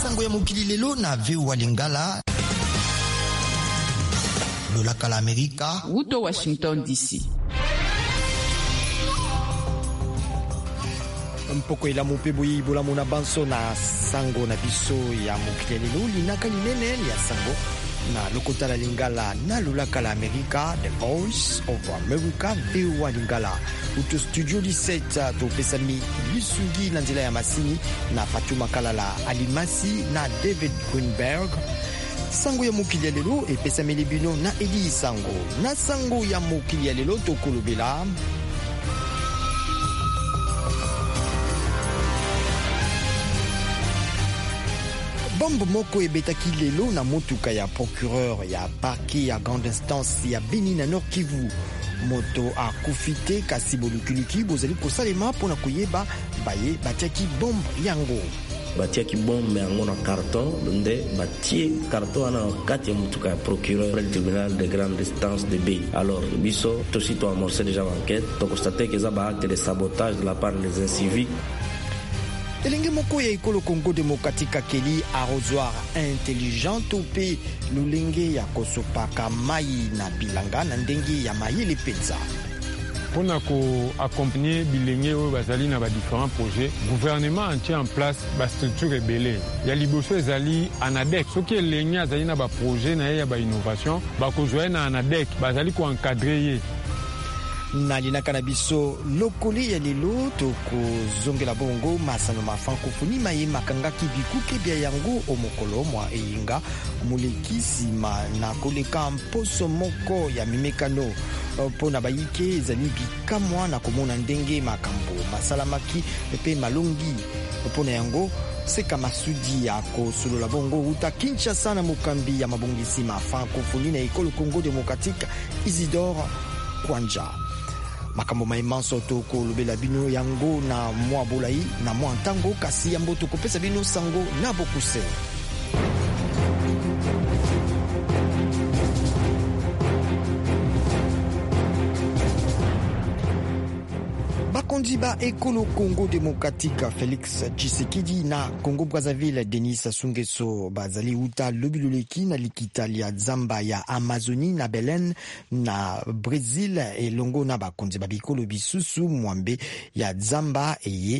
sango ya mokili lelo na VOA Lingala lolaka la Amerika Uto Washington DC. Mpoko ila mupeboyi bola mona banso na sango na biso ya mokili lelo linaka linene ya sango na lokota la Lingala na lolaka la Amerika, The Voice of America, VOA Lingala. Uto studio 17 to pesami Lisungi na nzela ya masini na Fatuma Kalala Alimasi na David Greenberg. Sango ya mokili lelo e pesami libino na Eli Sango. Na sango ya mokili lelo to kolobela bombe moko ebetaki lelo na motuka ya procureur ya parquet ya grande instance ya Beni na Nord Kivu. Moto akufi te kasi bolukiliki bozali kosalema mpona koyeba baye batiaki bombe yango. Batiaki bombe yango na carton nde batie carton wana kati ya motuka ya procureur du tribunal de grande instance de Beni. Alors biso tosi to amorcé déjà l'enquête, to constaté que ça ba acte de sabotage de la part des inciviques. Elenge moko ya ekolo Congo Démocratique akeli arrosoir intelligent pe lulenge ya kosopaka mai na bilanga na ndenge ya mayele penza. Pona ko accompagner bilenge oyo bazali na ba différents projets, gouvernement a tient en place ba structure rebelle. Ya liboso ezali ANADEC. Soki elenge azali na ba projet na ya ba innovation, ba kozwa na ANADEC, bazali ko encadrer ye. Na linaka na biso lokoli ya lelo toko zongela bongo masano mafankofoni maye makangaki bikuke bia yango omokolo mwa eyinga mulekisi na koleka mposo moko ya mimekano pona bayike ezali bikamwa na komona ndenge makambo masalamaki pe malongi pona yango Seka Masudi ya kosolola bongo uta Kinshasa na mokambi ya mabongisi mafankofoni na ekolo Congo Démocratique Isidore Kwanja. Makambo maimanso toko lobela bino yango na mwa bolai na mwa ntango kasi yambo toko pesa bino sango na bokuse. Bakondi ba ekolo Congo Démocratique Félix Tshisekedi na Congo Brazzaville Denis Sassou Nguesso bazali uta lobiloleki na likitali ya zamba ya Amazonie na Belen na Brazil elongo na bakondi ba bikolo bisusu mwambe ya zamba eye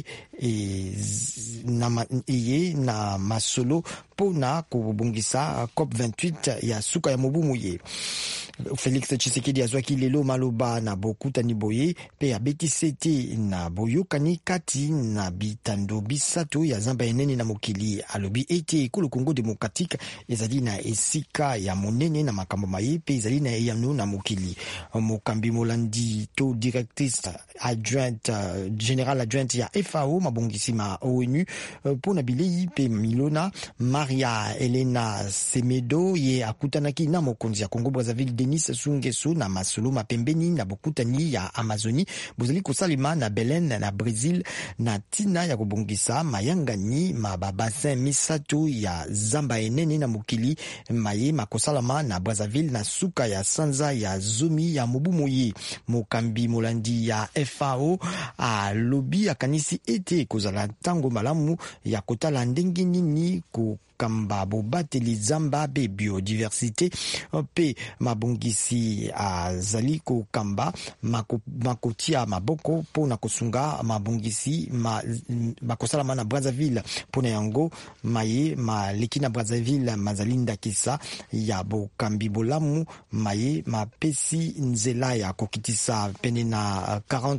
na masolo pona kubungisa COP28 ya suka ya mobumuye. Félix Tshisekedi azwaki lelo maloba na bokuta ni boye pe ya betisete na boyokani kati na bitando bisato ya zamba enene na mokili alobi ete ekolo Congo Démocratique ezali na esika ya monene na makambo maye pe ezali na eyano na mokili. Mokambi Molandi to directrice adjointe générale adjointe ya FAO mabongisi ma ONU pona bilei pe Milona Maria Elena Semedo ye akutanaki na mokonzi ya Congo Brazzaville Denis Sassou Nguesso na masolo mapembeni na bokutani ya Amazonie bozali kosalima na Belen na Brazil na tina ya kobongisa mayangani mababassin misato ya zamba enene na mokili maye makosalama na Brazzaville na suka ya sanza ya zomi ya mobumuyi. Mokambi Molandi ya FAO a lobi akanisi ete kozala tango malamu ya kotala ndenge nini kamba bobateli zamba be biodiversité pe mabongisi azali ko kamba makotia maboko pona kosunga mabongisi makosalama na Brazzaville pona yango maye maleki na Brazzaville mazalinda kisa ya bokambi bolamu maye mapesi nzela ya kokitisa pene na 40%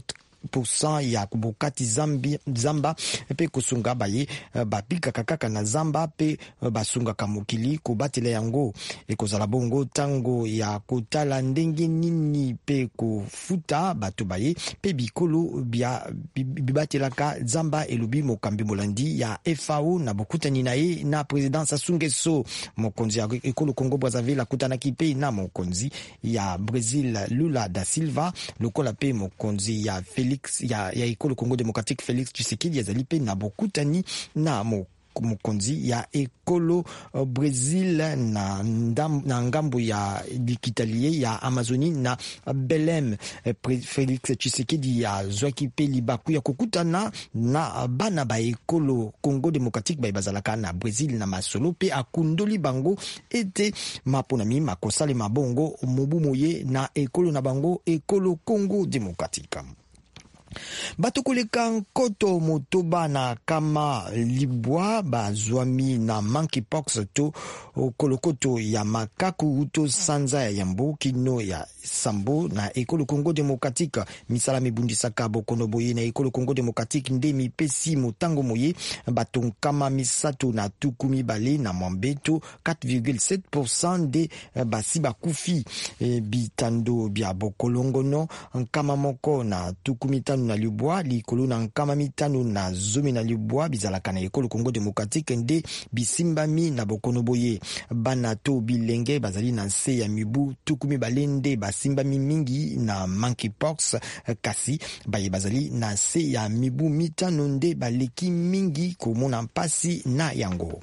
ya kubokati zamba pe kusunga baye bapika kakaka na zamba pe basunga kamukili kubatela yango ekozala bongo tango ya kotala ndenge nini pe kufuta bato baye pe bikolo bibatelaka zamba elobi mokambi Molandi ya FAO na bokutani na ye na president Sassou Nguesso. Mokonzi ya ekolo Congo Brazzaville akutanaki pe na mokonzi ya Brazil Lula da Silva lokola pe mokonzi ya Félix ya ekolo Congo Démocratique Félix Tshisekedi azali pe na bokutani na mokonzi ya ekolo Brazil na ngambo ya likitalie ya Amazoni na Belem. Felix Tshisekedi ya zwaki pe libaku ya kokutana na bana ba ekolo Congo Democratique ba bazalaka na Brazil na masolo pe akundoli bango ete maponami makosale mabongo mobu moye na ekolo na bango ekolo Congo Democratique. Bato koleka nkoto motoba na kama libwa bazwami na monkeypox to kolokoto ya makaku uto sanza ya yambo kino ya sambo na ekolo Congo Democratique. Misala mibundisaka bokono boye na ekolo Congo Democratique nde mipesi motango moye bato nkama misato na tuku mibale na mwambeto 4,7% de basi bakufi bitando bya bokolongono nkama moko na tuku mitano na libwa likolo na nkama mitano na zomi na libwa bizalaka na ekolo Congo Democratique nde bisimbami na bokono boye. Bana to bilenge bazali na nse ya mibu tuku mibale nde basimbami mingi na monkeypox kasi baye bazali na nse ya mibu mitano nde baleki mingi komona mpasi na yango.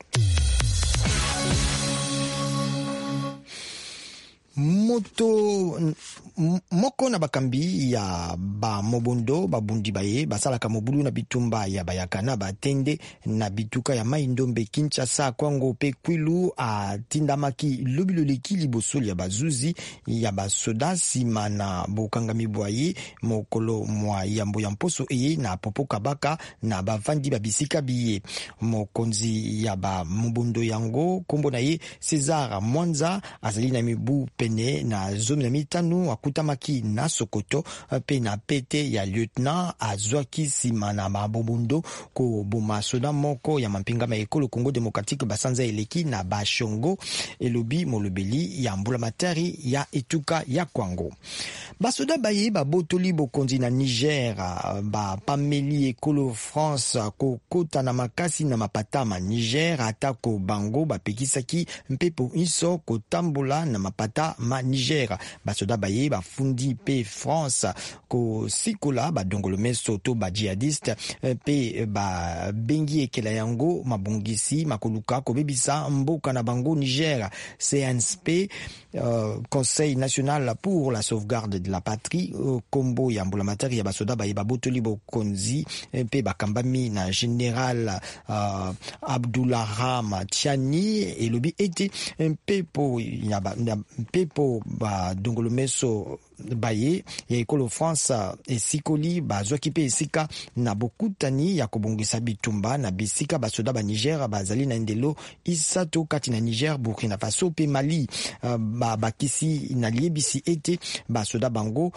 Moto moko na bakambi ya ba mobondo babundi baye basalaka mobulu na bitumba ya bayaka na batende na bituka ya Maindombe Kinshasa Kwango pe Kwilu atindamaki lobiloleki libosoli ya bazuzi ya basoda sima na bokangami bwaye mokolo mwa yambo ya mposo eye na popo kabaka na bavandi babisika biye. Mokonzi ya ba mobondo yango kombo na ye César Mwanza azali na mibu pene na zomi na mitano akutamaki na Sokoto pe na pete ya lieutenant azwaki sima na mabobundo ko boma soda moko ya mampinga ma ekolo Congo Democratique basanza eleki na bashongo elobi molobeli ya mbula matari ya etuka ya Kwango. Basoda baye babotoli bokonzi na Niger ba pameli ekolo France kokota na makasi na mapatama Niger atako bango bapekisaki mpepo iso kotambola na mapata ma Niger. Basoda baye bafundi pe France ko sikola badongolo meso to ba jihadiste pe ba bengi ekela yango mabongisi makoluka ko bebisa mboka na bango Niger. CNSP Conseil national pour la sauvegarde de la patrie kombo ya mbula matari ya basoda baye babotoli bokonzi pe bakambami na General Abdoulaham Tiani elobi ete mpepo ya mpepo ba dongolo meso baye ya ekolo France esikoli bazwaki pe esika na bokutani ya kobongisa bitumba na bisika basoda ba Niger bazali na ndelo isato kati na Niger, Burkina Faso pe Mali. Bakisi na liebisi ete basoda bango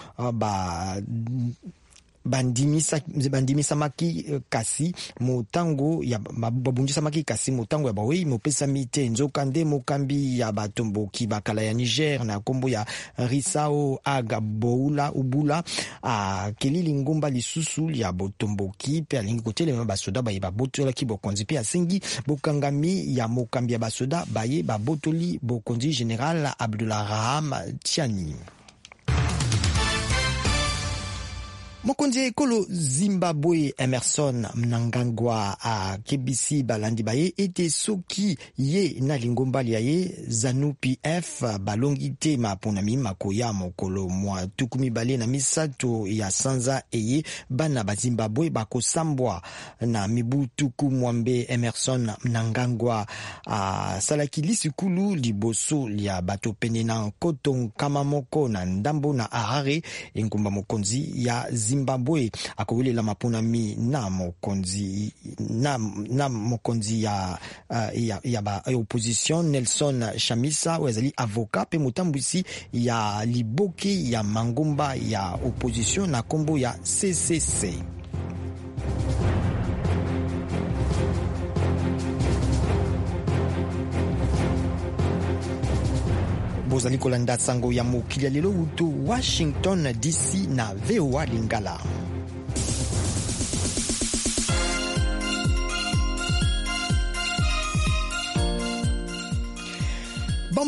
bandimisa maki kasi motango ya babundisa maki kasi motango ya bawe mopesa mite nzoka nde mokambi ya batomboki bakala ya Niger na kombo ya Risao Aga Boula Ubula kelili ngomba lisusu ya botomboki pe alingi kotelema basoda baye babotola ki bokonzi pe asengi bokangami ya mokambi ya basoda baye babotoli bokonzi General Abdoulaham Tiani. Mokonzi ekolo Zimbabwe Emerson Mnangagwa kebisi balandi baye ete soki ye na lingombali ye ZANU-PF balongi te maponami makoya mokolo mwa tukumi bale na misato ya sanza eye bana ba Zimbabwe bakosambwa na mibu tuku mwambe. Emerson Mnangagwa salaki lisikulu liboso ya bato pene na nkoto nkama moko na ndambo na Harare engumba mokonzi ya Zimbabwe akowelela maponami na mokonzi ya ba opposition Nelson Chamisa wezali avocat pe mutambwisi ya liboke ya mangomba ya opposition na kombo ya CCC. Bozali kolanda sango ya mokili ya lelo uto Washington DC na VOA Lingala.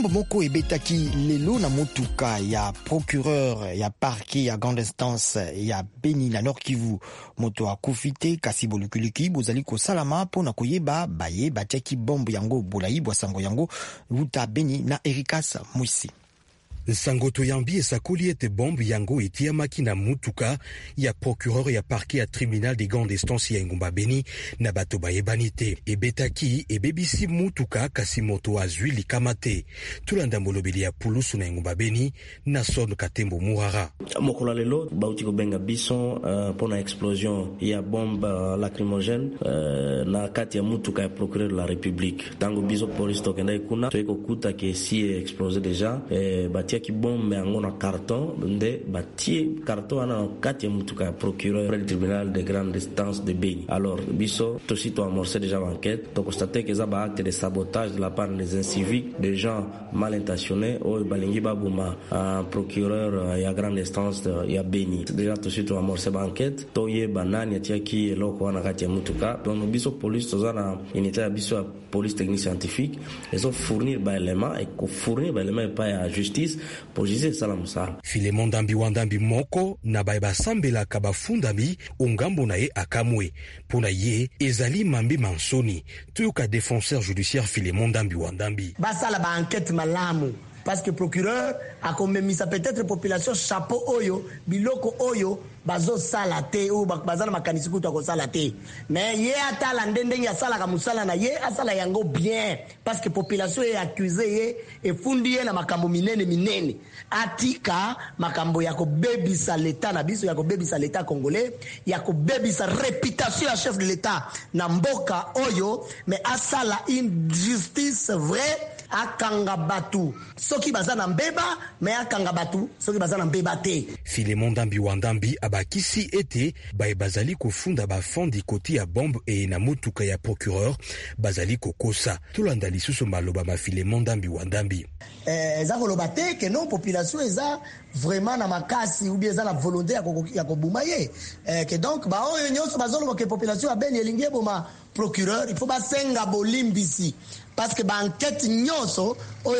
bombe moko ebetaki lelo na motuka ya procureur ya parquet ya grande instance ya Beni na Nord Kivu. Moto akufi te kasi bolukiluki bozali kosalama mpona koyeba baye batiaki bombe yango bolayi bwa sango yango uta Beni na Erikas Mwisi. Sango toyambi esakoli ete bombe yango etiamaki na mutuka ya procureur ya parquet ya tribunal de grande instance ya Engumba Beni na bato bayebani te. Ebetaki ebebisi mutuka kasi moto azwi likama te. Tulanda molobeli ya pulusu na Engumba Beni na Son Katembo Murara. Mokola lelo bauti kobenga biso pona explosion ya bombe lacrymogène na kati ya mutuka ya procureur de la République. Tango biso police tokenda ikuna toyeko kuta ke si explosé déjà qui bombe yango na carton nde batie carton ana kati ya mutuka ya procureur du tribunal de grande instance de Beni. Alors biso tosi to amorcer déjà l'enquête, to constater que ça ba acte de sabotage de la part des inciviques, des gens mal intentionnés ou balingi babuma procureur ya grande instance ya Beni. Déjà tosi to amorcer l'enquête, to ye banani atia ki loko ana kati ya mutuka. Donc biso police tozana unité ya biso ya police technique scientifique, ils ont fournir ba éléments et ko fournir ba éléments pa ya justice. Filemon Ndambi Wandambi moko na baiba sambela kabafundami ongambo na ye akamwe pona ye ezali mambi mansoni tuyoka défenseur judiciaire Filemon Ndambi Wandambi basala ba enquête malamu parce que procureur a komemisa peut-être population chapeau oyo biloko oyo bazo sala te ou bazana makanisi kutu ko sala te mais ye atala ndenge ya sala ka musala na ye asala yango bien parce que population est accusée ye e fundi ye na makambo minene atika makambo ya ko bebisa l'état na biso ya ko bebisa l'état congolais ya ko bebisa réputation ya chef de l'état na mboka oyo mais asala une justice vraie akanga batu soki bazana mbeba mais akanga batu soki bazana mbeba te. Filemon Ndambi Wandambi abakisi ete bae bazali kofunda bafondi koti ya bombe e na mutuka ya procureur bazali kokosa tulanda lisusu maloba ma Filemon Ndambi Wandambi eza koloba te que non population eza vraiment na makasi ou bien eza na volonté ya kobuma ye que donc ba oyo nyonso bazoloba que population ya Beni elingi boma procureur il faut basenga bolimbisi parce que ba enquête nyonso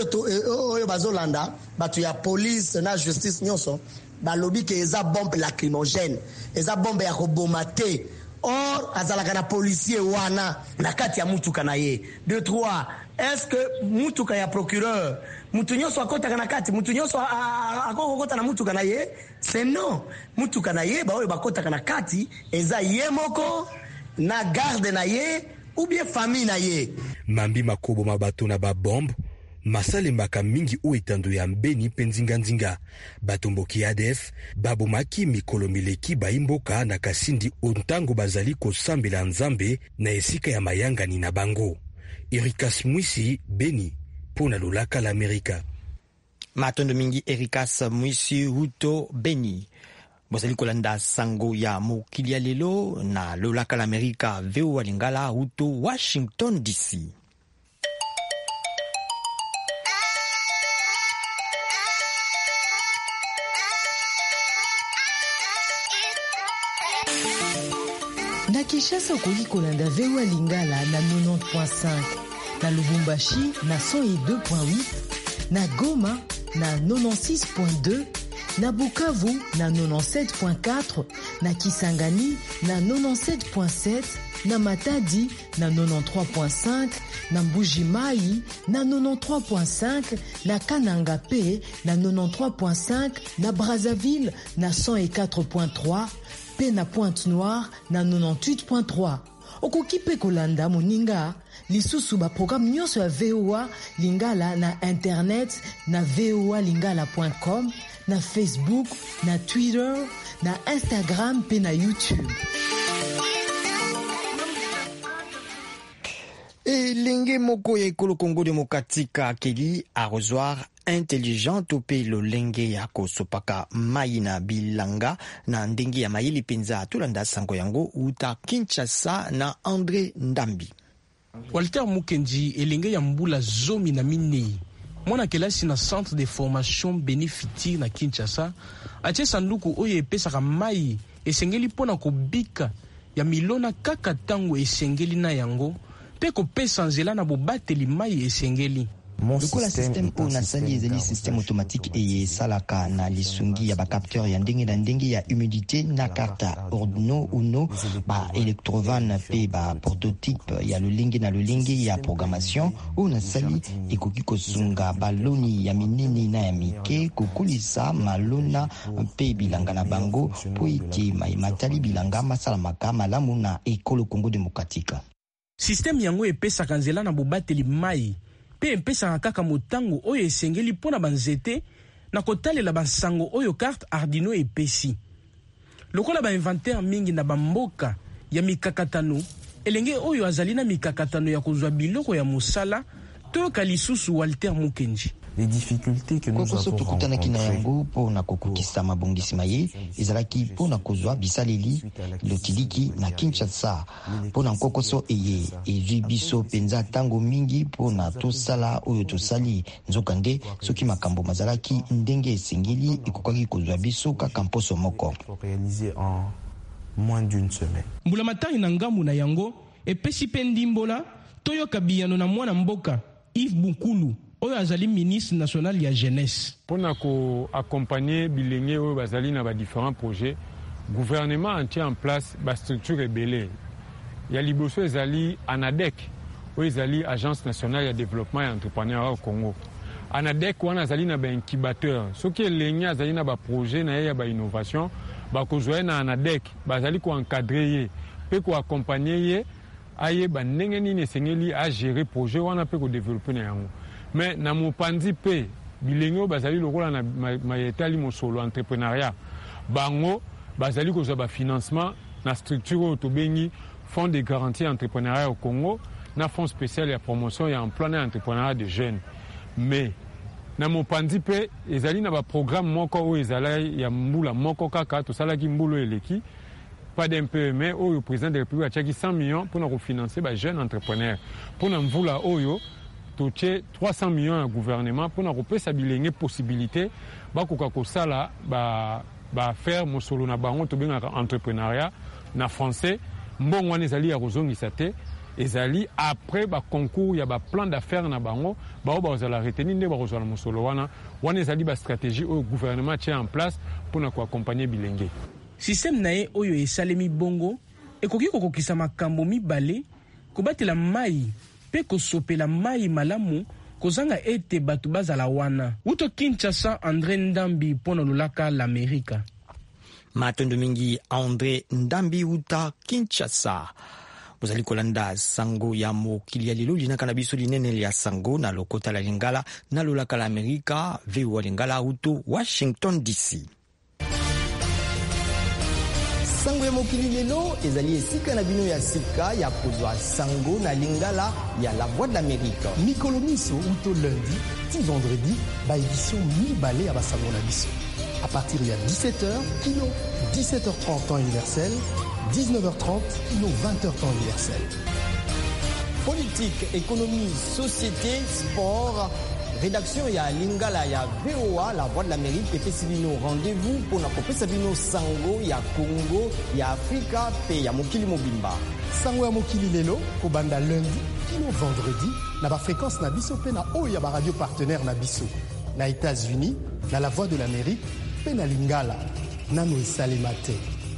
oyo bazolanda batu ya police na justice nyonso balobi ke eza bombe lacrymogène eza bombe ya koboma te or azalaka na policier wana na kati ya mutuka na ye 2-3 est-ce que mutuka ya procureur mutu nyonso akotaka na kati mutu nyonso akokota na mutuka na ye c'est non mutuka na ye ba oyo bakotaka na kati eza ye moko na garde na ye ou bien famille na ye mambi makobo mabato na ba bombe masalembaka mingi o etando ya Beni penzinga batomboki ADF babomaki mikolo mileki baimboka na kasindi ontango bazali kosambela nzambe na esika ya mayangani na bango. Erikas Mwisi Beni pona lolaka l'Amerika. Matondo mingi Erikas Mwisi huto Beni. Bozali kolanda sango ya mokili ya lelo na lolaka l'Amerika VOA Lingala huto Washington DC. Na Kinshasa okoli kolanda VOA Lingala na 90.5, na Lubumbashi na 102.8, na Goma na 96.2, na Bukavu na 97.4, na Kisangani na 97.7, na Matadi na 93.5, na Mbuji-Mayi na 93.5, na Kananga Pe na 93.5, na Brazzaville na 104.3, pe na Pointe-Noire na 98.3. Okoki pe kolanda moninga lisusu ba programme nyonso ya VOA Lingala na internet na voalingala.com, na Facebook, na Twitter, na Instagram pe na YouTube. Elenge moko ya ekolo Congo Demokratika akeli arrosoir intelligente pe lolenge ya kosopaka mai na bilanga na ndenge ya mayeli penza tulanda sango yango uta Kinshasa na André Ndambi. Walter Mukendi elenge ya mbula zomi na minei mwana kelasi na centre de formation Benefiti na Kinshasa atie sanduku oyo epesaka mai esengeli pona kobika ya milona kaka tango esengeli na yango pe kopesa nzela na bobateli mai esengeli. lokola système oyo nasali ezali système automatique eye esalaka na lisungi ya bacapteur ya ndenge na ndenge ya humidité na carte Arduino Uno baélectrovan mpe baprototype ya lolenge na lolenge ya programmation oyo nasali ekoki kosunga baloni ya minene na ya mike kokolisa malona mpe bilanga na bango po ete matali bilanga masalamaka malamu na ekolo Congo démocratique. Système yango epesaka nzela na bobateli mai pe epesaka kaka motango oyo esengeli mpona banzete na kotalela bansango oyo carte Arduino epesi. Lokola bainventaire mingi na bamboka ya mikakatano, elenge oyo azali na mikakatano ya kozwa biloko ya mosala toyoka lisusu Walter Mukenji. Les difficultés que nous avons rencontrées na yango mpona kokokisa mabongisi maye ezalaki mpona kozwa bisaleli lotiliki na Kinshasa mpona nkokoso eye ezwi biso penza tango mingi mpona tosala oyo tosali nzokande soki makambo mazalaki ndenge esengeli ekokaki kozwa biso kaka mposo moko. Moins d'une semaine. Mbula matari na ngambu na yango epesi pe ndimbola toyoka biyano na mwana mboka Yves Bukulu oyo azali ministre national ya jeunesse. Pona ko accompagner bilenge oyo bazali na ba différents projets, gouvernement a tient en place ba structure rebelle. Ya liboso ezali ANADEC, oyo ezali Agence nationale ya développement et entrepreneuriat au Congo. ANADEC wana azali na ba incubateur. Soki elenge azali na ba projet na ya ba innovation, ba kozwa na ANADEC, bazali ko encadrer ye, pe ko accompagner ye aye ba ndenge nini esengeli a gérer projet wana pe ko développer na yango. Mais na mopanzi pe bilengo bazali lokola na mayetali mosolo entrepreneuriat bango bazali kozwa ba financement na structure otobengi fonds de garantie entrepreneuriat au Congo na fonds spécial ya promotion ya emploi na entrepreneuriat de jeunes. Mais na mopanzi pe ezali na ba programme moko o ezali ya mbula moko kaka to salaki mbulo eleki pas d'MPM oyo président de la République atiaki 100 millions pour nous financer ba jeunes entrepreneurs pour na mvula oyo toche 300 millions à gouvernement pour nous repesa bilenge possibilité bakoka kosala ba faire mosolo na bango to benga entrepreneuriat na français mbongo wana ezali ya kozongisa te ezali après ba concours ya ba plan d'affaires na bango ba ozala retenir nde ba kozala mosolo wana ezali ba stratégie au gouvernement tient en place pour na ko accompagner bilenge. Système nae oyo esalemi bongo ekoki kokokisa makambo mibale kobatela mai pe kosopela mai malamu kozanga ete batu bazala wana. Uto Kinshasa André Ndambi pona lulaka l'Amerika. Matondo mingi André Ndambi uta Kinshasa. Bozali kolanda sango ya mokili ya lelo linaka na biso linene ya sango na lokota la Lingala na lulaka l'Amerika VOA Lingala uto Washington DC. Sango ya mokili lelo ezali esika na bino ya sika ya kozwa sango na Lingala ya la Voix de l'Amérique. Mikolo miso uto lundi ti vendredi ba édition mi-balé à basango na biso. À partir de 17h, kilo 17h30 temps universel, 19h30, kilo 20h temps universel. Politique, économie, société, sport. Rédaction ya Lingala ya VOA la Voix de l'Amérique et Pesibino rendez-vous pour na Pesibino sango ya Congo ya Afrika pe ya mokili mobimba. Sango ya mokili lelo ko banda lundi kino vendredi na ba fréquence na biso pe na o ya ba radio partenaire na biso. Na États-Unis na la Voix de l'Amérique pe na Lingala nano esalemate.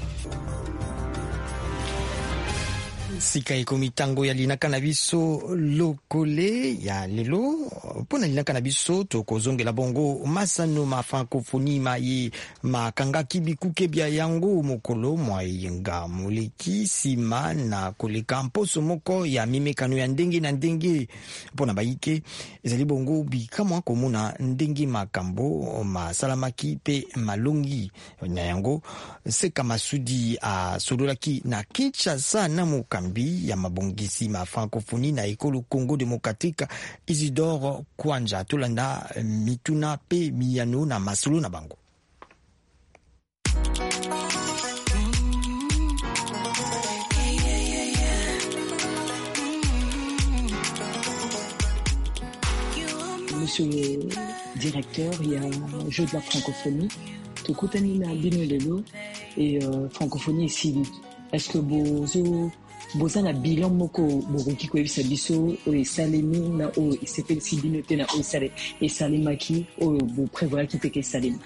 Sika ekomitango ya linaka na biso lokole ya lelo pona linaka na biso tokozongela bongo masano ma francophonie maye makangaki bikuke bya yango mokolo mwayenga moleki sima na koleka mposo moko ya mimekano ya ndenge na ndenge pona bayike ezali bongo bikamwa komona ndenge makambo masalamaki pe malongi na yango seka masudi a sololaki na Kinshasa na mokambi ya mabongisi ma francophonie na ekolo Congo démocratique Isidore Kwanja tolanda mituna pe miyano na masolo na bango. Monsieur le directeur, il y a un jeu de la francophonie, Tokutani na Bino Lelo et francophonie et civique. Est-ce que Bozo bozana bilan moko bokoki koyebisa biso oyo esalemi na oyo esepelisi bino te na oyo esalemaki oyo boprévoyaki mpe ke esalemi?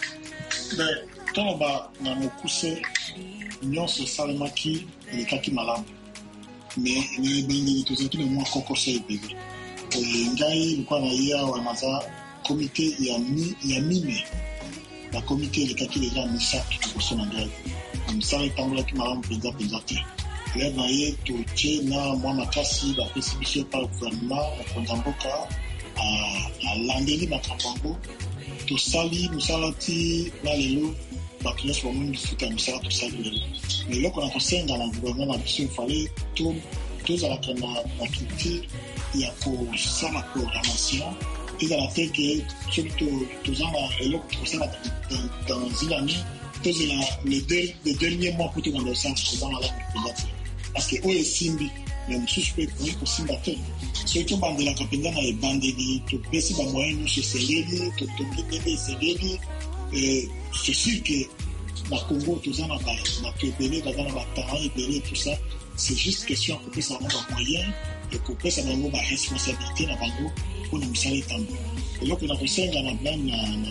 Toloba na mokuse nyonso esalemaki elekaki malamu, mais ebengeli tozalaki na mwa kokose ebele. Ngai lokwa na ye awa naza komite ya mine, na komite elekaki deja misato liboso na ngai, misala etambolaki malamu mpenza te. Lève na ye totie na mwa makasi bapesi biso par gouvernement mokonza mboka alandeli makambo yango, tosali mosala ti na lelo bato nyonso bamoni lifuta ya mosala tosali lelo. Mais eloko na kosenga na gouvernement na biso efale tozalaka na culture ya kosala programmation, ezala te ke soki toza na eloko tokosala dans une année tozela le dernier mois po tokanda osala koza malamu mpenza te, parce que oyo esimbi me mosusu mpe ekoki kosimba te. Soki tobandelaka mpenza na ebandeli topesi bamoyen nyonso esengeli, totongi ndenge esengeli, c'est sûr que na Congo toza na bato ebele baza na batalent ebele, tout ça c'est juste question ya kopesa bango bamoyen e kopesa bango baresponsabilité na bango mpona mosala etambo. Eloko na kosenga na blame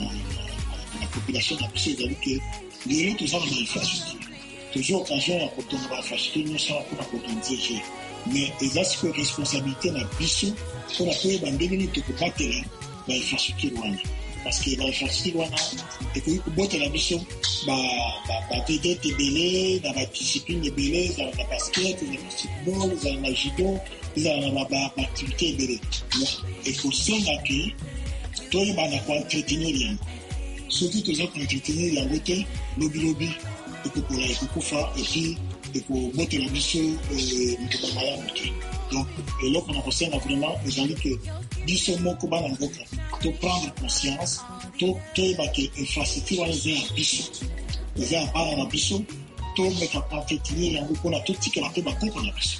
na population na biso ezali ke lelo toza na bainfrastructure, toujours occasion ya kotonga bainfrastructure nyonso mpona koorganize, mais eza sikoyo responsabilité na biso mpona koyeba ndenge nini tokobatela bainfrastructure wana, parce que bainfrastructure wana ekoki kobotela biso bavedete ebele na badiscipline ebele, ezala na basket, ezala na football, ezala na judo, ezala na baactivité ebele. Ekosenga ke toyebana koentretenir yango. Soki toza koentretenir yango te, lobilobi ekokola ekokufa epi ekobotela biso mtoba malamu te. Donc eloko na kosenga vraiment ezali ke biso moko bana mboka to prendre conscience, toyeba ke infrastructure wana eza ya biso, eza ya bana na biso, tomeka koentretenir yango mpona totikela mpe bakoko na biso.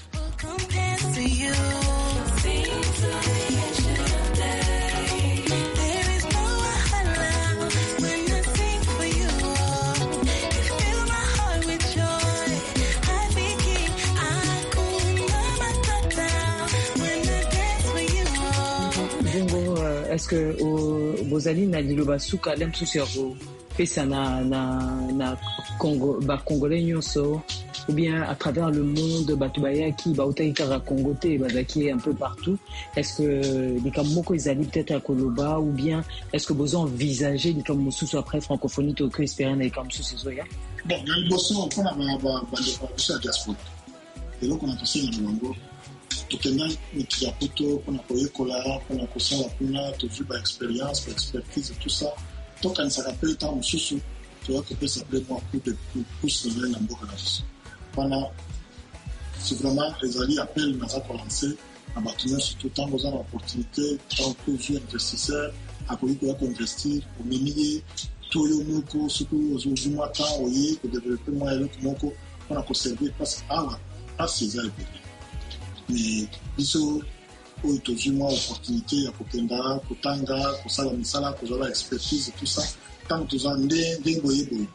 Est-ce que bozali na liloba suka lem susu ya kopesa na Congo Congolais nyonso, ou bien à travers le monde bato bayaki bautaki kaka Congo te bazaki un peu partout, est-ce que likambo moko ezali peut-être à koloba, ou bien est-ce que vous envisagez likambo mosusu après francophonie to que espérer na likambo mosusu ezoya? Bon, na liboso mpona bandeko biso ya diaspora eloko na tosenga na bango tokenda mikili ya poto mpona koyekola mpona kosala kuna tovu baexpérience baexpertise tout ça tokanisaka mpe ntango mosusu toya kopesa mpe mwa coup de pouce na na mboka na biso wana. Si vraiment ezali appel naza kolance na bato nyonso to ntango oza na opportunité ntango mpe ozwi investisseur akoki koya koinvestir omemi ye to yo moko soki ozwi mwa temps oye kodevelope mwa eloko moko mpona koservir place awa place eza ebele. Mais biso oyo tozwi mwa opportunité ya kokenda kotanga kosala misala kozala expertise tout ça ntango toza ndenge oyeboye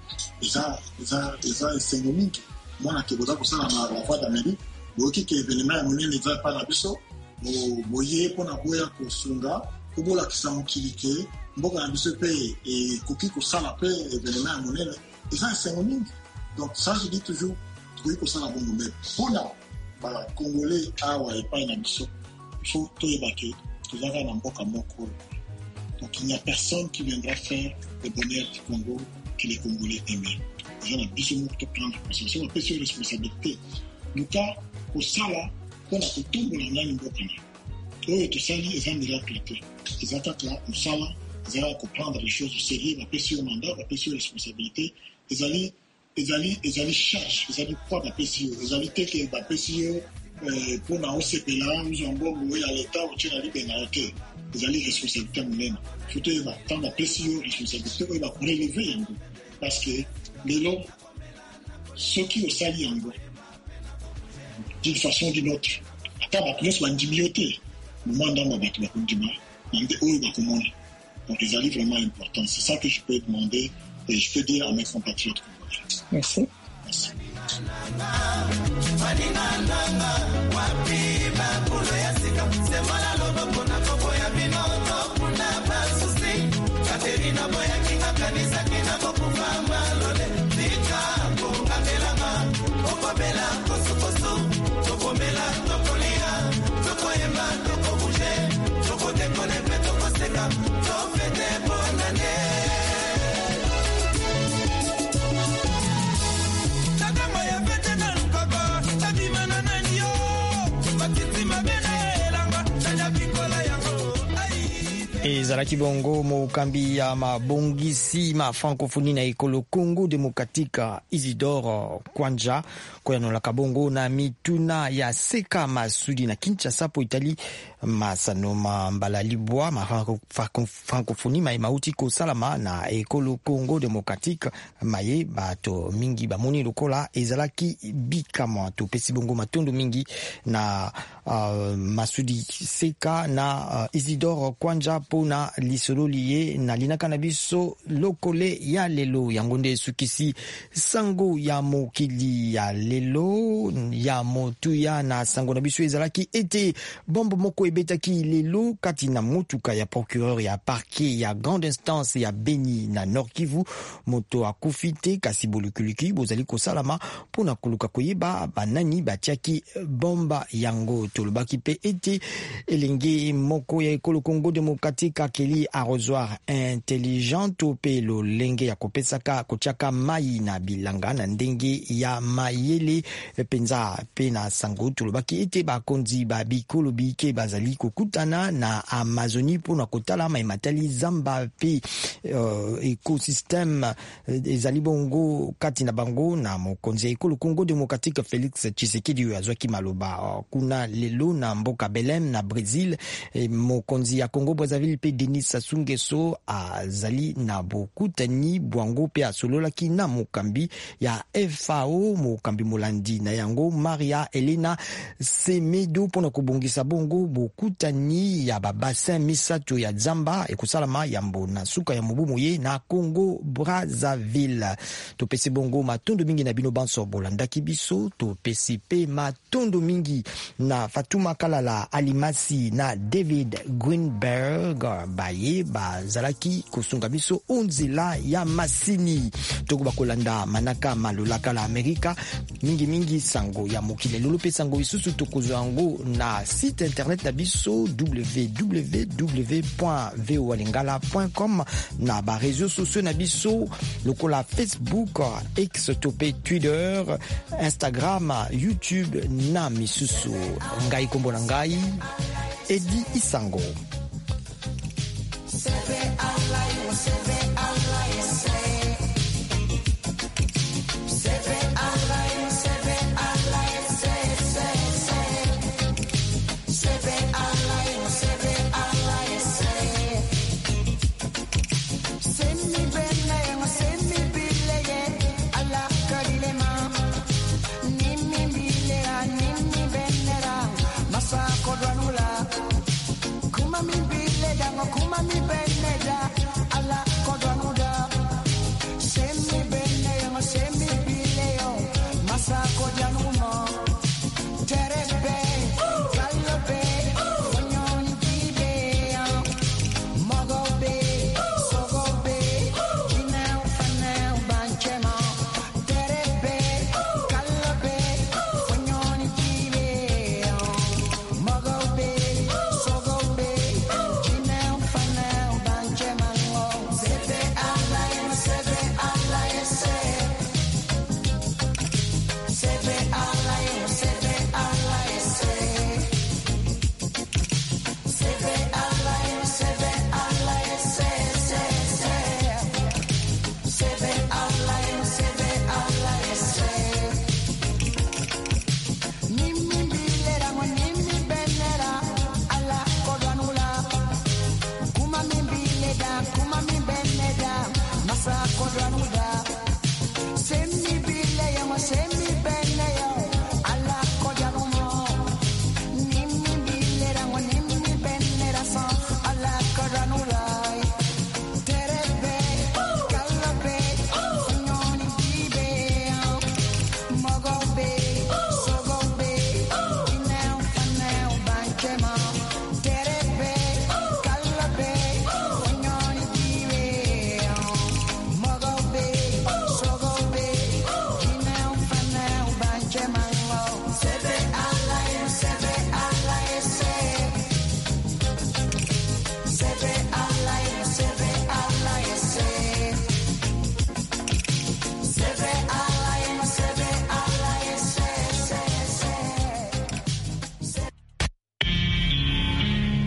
eza esengo mingi mwana ke boza kosala na la voie d'Amérique boyoki ke evenema ya monene eza epai na biso boye mpona boya kosunga kobolakisa mokili ke mboka na biso mpe ekoki kosala mpe evenema ya monene eza esengo mingi. Donc ça je dis toujours tokoki kosala bongo me mpona Congolais awa epai na biso faut toyeba ke tozaka na mboka moko. Donc il n'y a personne qui viendra faire le bonheur du Congo que les Congolais aiment. Ils ont besoin de prendre conscience, on peut sur responsabilité. Nous cas au sala on a tout le monde mboka na oyo tosali eza miracle te. Ils attaquent là au sala ils ont comprendre les choses au sérieux, on peut sur mandat, on peut sur responsabilité. Ezali charge, ezali poids na PCO, ezali teke ba PCO pour na osepela muzongo ya l'État au tient ali ben ayote. Ezali responsabilité monene. Surtout ba tant ba PCO responsabilité oyo ba relever yango parce que lelo ceux qui osali yango d'une façon ou d'une autre ata ba plus ba ndimioté manda ba bato ba kundima nde oyo ba komona. Donc ezali vraiment important. C'est ça que je peux demander et je peux dire à mes compatriotes. Merci. Merci. ezalaki bongo mokambi ya mabongisi ma francophonie na ekolo Congo démocratique Isidore Kwanja koyanolaka bongo na mituna ya Seka Masudi na Kinshasa po Itali masanoma mbala libwa ma francophonie ma mauti ko salama na ekolo Congo démocratique maye bato mingi bamoni lokola ezalaki bikama to pesi bongo matondo mingi na Masudi Seka na Isidore Kwanja pona lisolo liye na linaka na biso lokole ya lelo yango nde sukisi sango ya mokili ya lelo ya motuya na sango na biso ezalaki ete bombo moko ebetaki lelo kati na motuka ya procureur ya parquet ya grande instance ya Beni na Nord Kivu. Moto akufite kasi bolukuluki bozali kosalama pona koluka koyeba banani batiaki bomba yango. Tolobaki pe ete elenge moko ya ekolo Congo démocratique akeli arrosoir intelligent pe lo lenge ya kopesaka kotiaka mai na bilanga na ndenge ya mayele penza pe na sango. Tolobaki ete bakonzi babikolo bike bazali kokutana na Amazonie pona kotala mai matali zamba pe écosystème ezali bongo kati na bango na mokonzi ya ekolo Congo démocratique Félix Tshisekedi azwaki maloba kuna lelo na mboka Belem na Brésil. Mokonzi ya Congo Brazzaville pe Denis Sassou Nguesso azali na bokutani bwango pe asololaki na mokambi ya FAO mokambi molandi na yango Maria Elena Semedo pona kobongisa bongo bokutani ya babassin misato ya Zamba ekosalama yambo na suka ya mobumu ye na Congo Brazzaville. Topesi bongo matondo mingi na bino banso bolandaki biso topesi pe matondo mingi na Fatuma Kalala Alimasi na David Greenberg baye bazalaki kosunga biso onzela ya masini tokuba kolanda manaka malolaka la Amerika mingi sango ya mokile lolo pe sango isusu tokozwa yango na site internet na biso www.voalingala.com na ba réseaux sociaux na biso lokola Facebook, X tope Twitter, Instagram, YouTube na misusu. Ngai kombo na ngai Edi Isango.